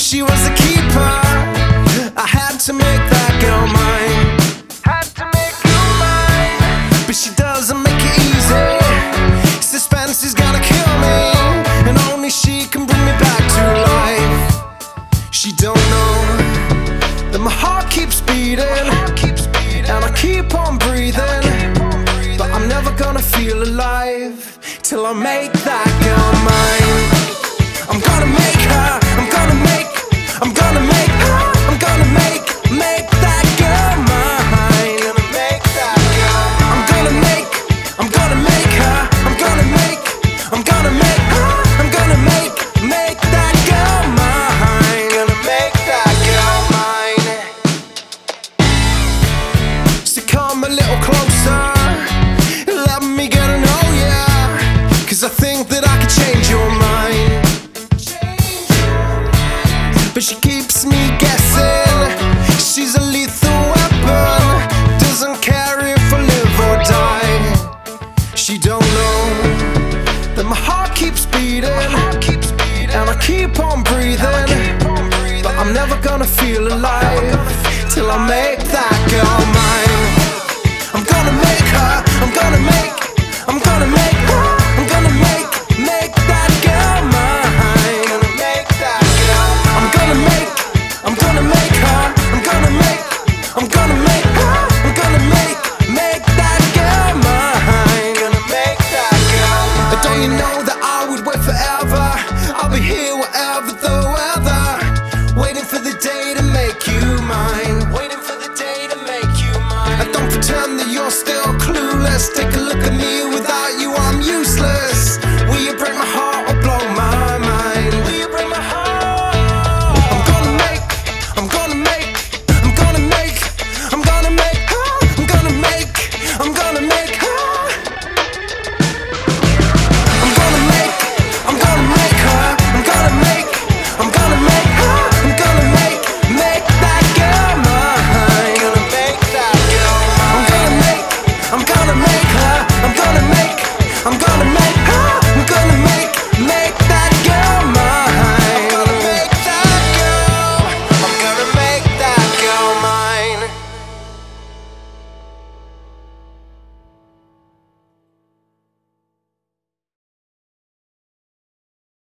she was a keeper. I had to make that girl mine. But she doesn't make it easy. Suspense is gonna kill me, and only she can bring me back to life. She don't know that my heart keeps beating, and I keep on breathing, but I'm never gonna feel alive till I make that girl mine. I'm gonna make her, I'm gonna make her, I'm gonna make that girl mine. Gonna make that girl. I'm gonna make her, I'm gonna make her, I'm gonna make her, I'm gonna make that girl mine. Gonna make that girl mine. So come a little closer, let me get to know ya, 'cause I think that I can change your mind. But she keeps me guessing. She's a lethal weapon, doesn't care if I live or die. She don't know that my heart keeps beating, and I keep on breathing, but I'm never gonna feel alive till I make